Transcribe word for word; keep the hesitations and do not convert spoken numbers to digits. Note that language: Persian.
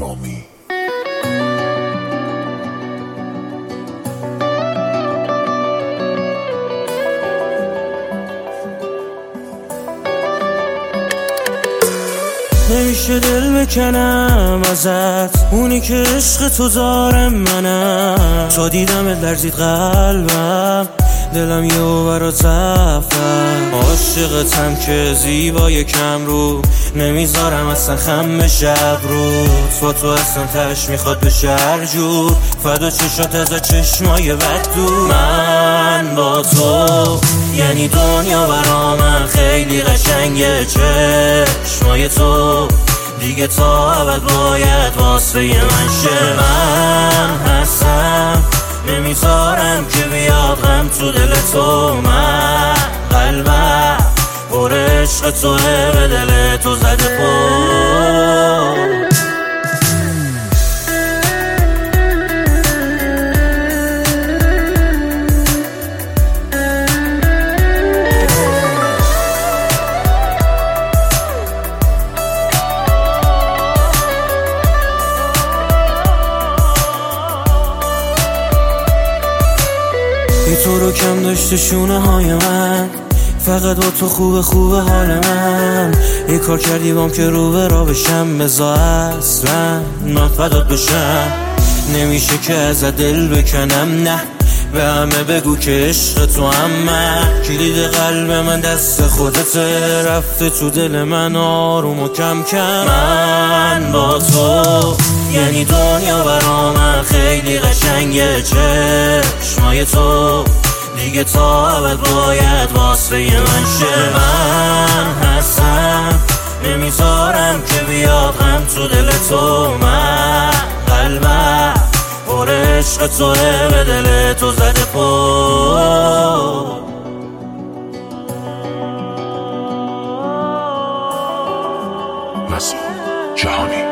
رامی. نمیشه دل بکنم ازت، اونی که عشق تو دارم منم. تو دیدم لرزید قلبم، دلم یهو برات رفتم. عاشقتم که زیبای کم رو، نمیذارم اصلا خم شب رو. با تو اصلا تش میخواد بشه هر جور، فدا چشات از چشمای بد دور. من با تو یعنی دنیا برام خیلی قشنگه، چشمای تو دیگه تا ابد باید واسه من شه. من هستم نمیذارم که بیاد غم تو دل تو. من قلبم پر عشق توه، به دل تو زده پر. ای تو رو کم داشته شونه های من، فقط با تو خوب خوب حال من. یه کار کردی بام که رو به را بشم، بزا اصلا من فدات بشم. نمیشه که ازت دل بکنم، نه به همه بگو که عشق تو هم من. کلید قلب من دست خودته، رفته تو دل من آروم و کم کم. من با تو یعنی دنیا برام خیلی قشنگه، چشمای تو دیگه تا ابد باید واسه من شه. من هستم نمیذارم که بیاد غم تو دل تو. من قلبم پر عشق توه، به دل تو زده پر. نسیم جهانی.